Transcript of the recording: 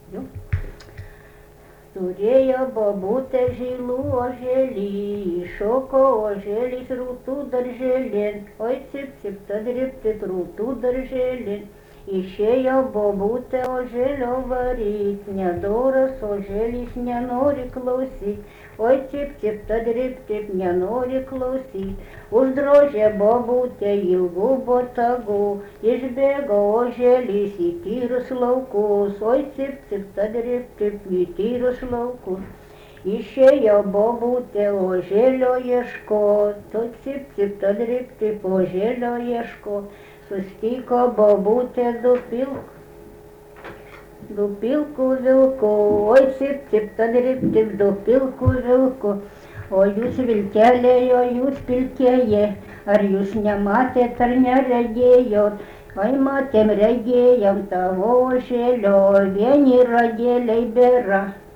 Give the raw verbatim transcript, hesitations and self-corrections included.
Jo. Turėjo bobutė žilų oželį, šoko oželis rūtų darželin, oi cip cip tadriptit rūtų darželin. Išėjo bobutė oželio varyt, nedoras oželis nenori klausyt, oi cip cip tadriptit nenori klausyt. Uždrožė bobutė ilgų botagų, išbėgo oželis į tyrus laukus, oi cip cip tadriptit į tyrus laukus. Išėjo bobutė oželio ieškot, oi cip cip tadriptit oželio ieškot. Sustiko bobutė du pilku, du pilku vilku, oi cip cip tadriptit du pilku vilku. O jūs vilkeliai, o jūs pilkieji, ar jūs nematėt ar neregėjot? Ai matėm regėjom tavo oželio, vieni rageliai bėra.